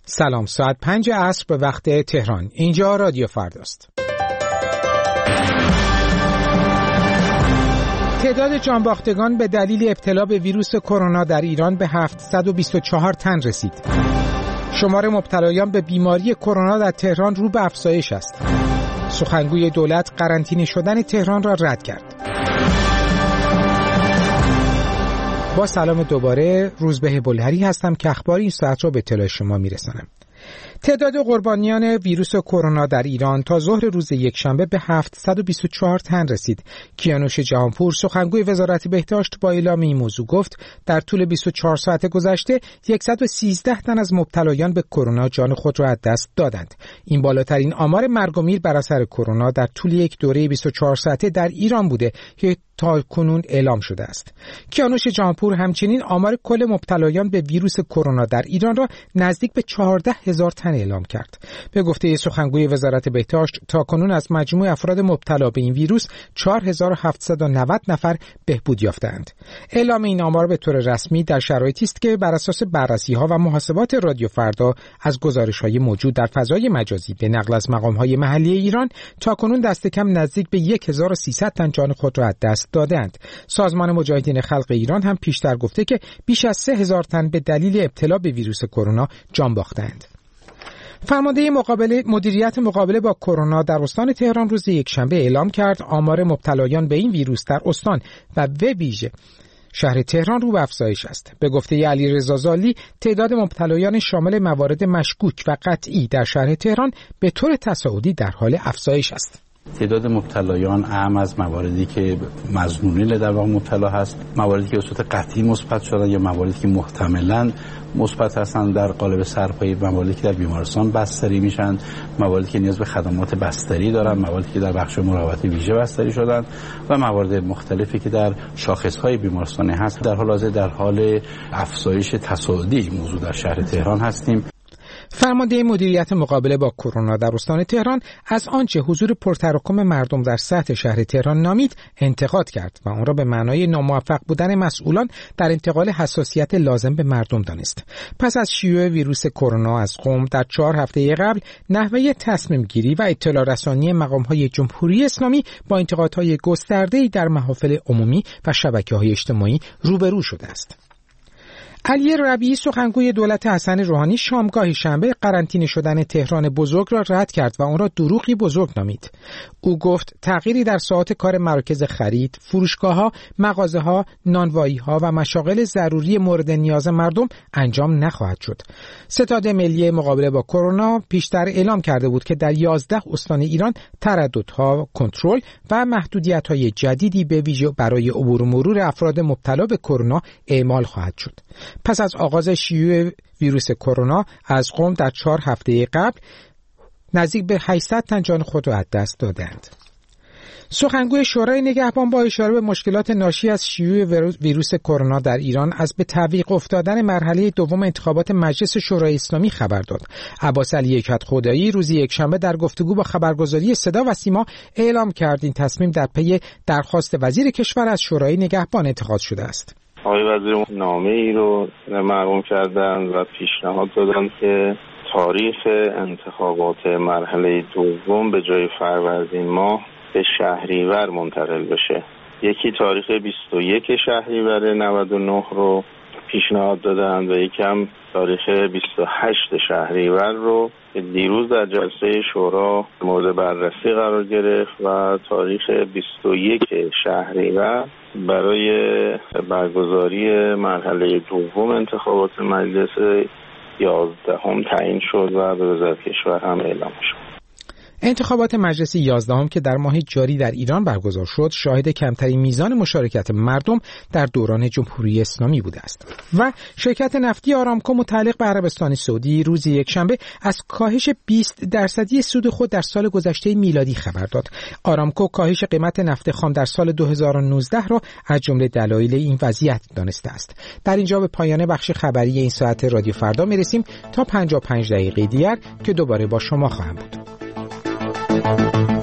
سلام، ساعت 5 عصر به وقت تهران. اینجا رادیو فرداست. تعداد جانباختگان به دلیل ابتلا به ویروس کرونا در ایران به 724 تن رسید. شمار مبتلایان به بیماری کرونا در تهران رو به افزایش است. سخنگوی دولت قرنطینه شدن تهران را رد کرد. با سلام دوباره، روزبه بلهری هستم که اخبار این ساعت را به اطلاع شما میرسانم. تعداد قربانیان ویروس کرونا در ایران تا ظهر روز یکشنبه به 724 تن رسید. کیانوش جهانپور، سخنگوی وزارت بهداشت، با اعلام این موضوع گفت در طول 24 ساعت گذشته 113 تن از مبتلایان به کرونا جان خود را از دست دادند. این بالاترین آمار مرگ و میر بر اثر کرونا در طول یک دوره 24 ساعته در ایران بوده که تا کنون اعلام شده است. کیانوش جهانپور همچنین آمار کل مبتلایان به ویروس کرونا در ایران را نزدیک به 14,000 تن اعلام کرد. به گفته سخنگوی وزارت بهداشت، تا کنون از مجموع افراد مبتلا به این ویروس 4790 نفر بهبود یافتند. اعلام این آمار به طور رسمی در شرایطی است که بر اساس بررسی‌ها و محاسبات رادیو فردا از گزارش‌های موجود در فضای مجازی به نقل از مقام‌های محلی ایران، تا کنون دست کم نزدیک به 1300 تن جان خود را از دست دادند. سازمان مجاهدین خلق ایران هم پیشتر گفته که بیش از 3000 تن به دلیل ابتلا به ویروس کرونا جان باختند. فرمانده مدیریت مقابله با کرونا در استان تهران روز یکشنبه اعلام کرد آمار مبتلایان به این ویروس در استان و ویژه شهر تهران رو به افزایش است. به گفته علیرضا زالی، تعداد مبتلایان شامل موارد مشکوک و قطعی در شهر تهران به طور تصاعدی در حال افزایش است. تعداد مبتلایان اعم از مواردی که مظنونین در واقع مبتلا هست، مواردی که به صورت قطعی مثبت شدن یا مواردی که محتملاً مثبت هستند در قالب سرپایی، مواردی که در بیمارستان بستری میشن، مواردی که نیاز به خدمات بستری دارن، مواردی که در بخش مراقبت ویژه بستری شدن و موارد مختلفی که در شاخص‌های بیمارستانی هست. در حال حاضر در حال افزایش تصاعدی موضوع در شهر تهران هستیم. فرمانده مدیریت مقابله با کرونا در استان تهران از آنچه حضور پرتراکم مردم در سطح شهر تهران نامید انتقاد کرد و آن را به معنای ناموفق بودن مسئولان در انتقال حساسیت لازم به مردم دانست. پس از شیوع ویروس کرونا از قم در 4 هفته قبل، نحوه تصمیم گیری و اطلاع رسانی مقام‌های جمهوری اسلامی با انتقادهای گسترده‌ای در محافل عمومی و شبکه‌های اجتماعی روبرو شده است. علی ربیعی، سخنگوی دولت حسن روحانی، شامگاه شنبه قرنطینه شدن تهران بزرگ را رد کرد و آن را دروغی بزرگ نامید. او گفت تغییری در ساعات کار مراکز خرید، فروشگاه‌ها، مغازه‌ها، نانوایی‌ها و مشاغل ضروری مورد نیاز مردم انجام نخواهد شد. ستاد ملی مقابله با کرونا پیشتر اعلام کرده بود که در 11 استان ایران ترددها، کنترل و محدودیت‌های جدیدی به ویژه برای عبور و مرور افراد مبتلا به کرونا اعمال خواهد شد. پس از آغاز شیوع ویروس کرونا از قم در 4 هفته قبل، نزدیک به 800 تن جان خود را از دست دادند. سخنگوی شورای نگهبان با اشاره به مشکلات ناشی از شیوع ویروس کرونا در ایران از به تعویق افتادن مرحله دوم انتخابات مجلس شورای اسلامی خبر داد. عباس علی کدخدایی روز یکشنبه در گفتگو با خبرگزاری صدا و سیما اعلام کرد این تصمیم در پی درخواست وزیر کشور از شورای نگهبان اتخاذ شده است. آقای وزیر نامه ای رو مرقوم کردن و پیشنهاد دادن که تاریخ انتخابات مرحله دوم به جای فروردین ماه به شهریور منتقل بشه. یکی تاریخ 21 شهریور 99 رو پیشنهاد دادن و یکی هم تاریخ 28 شهریور رو که دیروز در جلسه شورا مورد بررسی قرار گرفت و تاریخ 21 شهریور برای برگزاری مرحله دوم انتخابات مجلس 11 تعیین شد و به وزارت کشور هم اعلام شد. انتخابات مجلس 11 که در ماه جاری در ایران برگزار شد، شاهد کمترین میزان مشارکت مردم در دوران جمهوری اسلامی بوده است و شرکت نفتی آرامکو متعلق به عربستان سعودی روز یکشنبه از کاهش 20% سود خود در سال گذشته میلادی خبر داد. آرامکو کاهش قیمت نفت خام در سال 2019 را از جمله دلایل این وضعیت دانسته است. در اینجا به پایان بخش خبری این ساعت رادیو فردا میرسیم. تا 55 دقیقه دیگر که دوباره با شما خواهم بود.